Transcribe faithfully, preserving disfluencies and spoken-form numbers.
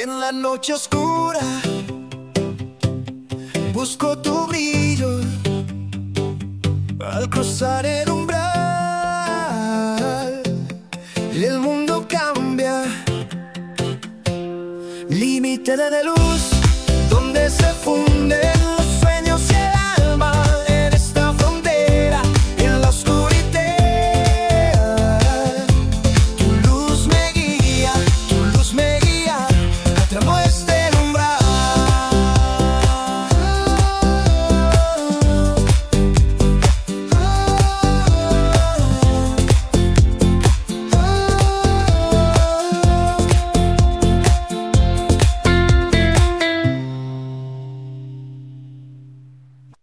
En la noche oscura busco tu brillo al cruzar el umbral y el mundo cambia. Límite de luz